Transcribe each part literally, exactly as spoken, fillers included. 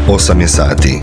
osam je sati.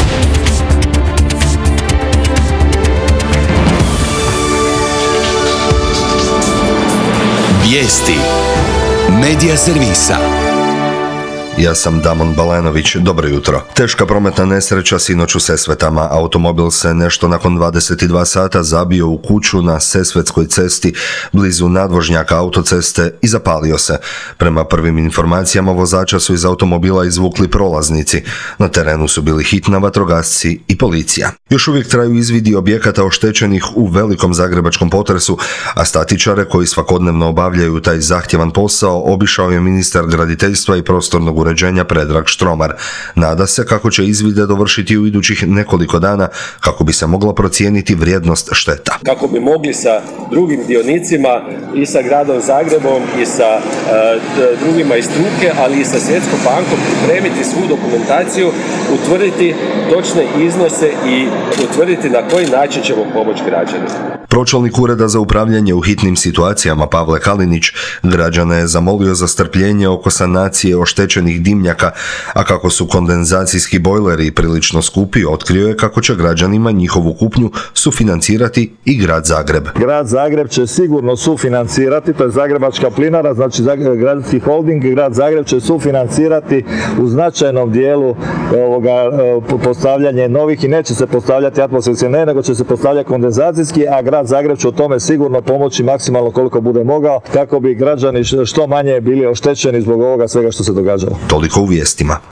Vijesti Medija servisa. Ja sam Damon Balenović, dobro jutro. Teška prometna nesreća sinoć u Sesvetama. Automobil se nešto nakon dvadeset dva sata zabio u kuću na Sesvetskoj cesti blizu nadvožnjaka autoceste i zapalio se. Prema prvim informacijama vozača su iz automobila izvukli prolaznici. Na terenu su bili hitna, vatrogasci i policija. Još uvijek traju izvidi objekata oštećenih u velikom zagrebačkom potresu, a statičare koji svakodnevno obavljaju taj zahtjevan posao obišao je ministar graditeljstva i prostornog uređenja Predrag Štromar. Nada se kako će izvide dovršiti u idućih nekoliko dana kako bi se mogla procijeniti vrijednost šteta. Kako bi mogli sa drugim dionicima i sa gradom Zagrebom i sa e, drugima iz struke, ali i sa Svjetskom bankom pripremiti svu dokumentaciju, utvrditi točne iznose i utvrditi na koji način ćemo pomoći građanima. Pročelnik Ureda za upravljanje u hitnim situacijama Pavle Kalinić građane je zamolio za strpljenje oko sanacije oštećenih dimnjaka, a kako su kondenzacijski bojleri prilično skupi, otkrio je kako će građanima njihovu kupnju sufinancirati i grad Zagreb. Grad Zagreb će sigurno sufinancirati, to je Zagrebačka plinara, znači Gradski holding, grad Zagreb će sufinancirati u značajnom dijelu ovoga postavljanje novih i neće se postavljati atmosferski, ne, nego će se postavljati kondenzacijski, a grad Zagreb će u tome sigurno pomoći maksimalno koliko bude mogao kako bi građani što manje bili oštećeni zbog ovoga svega što se događalo. Toliko u vijestima.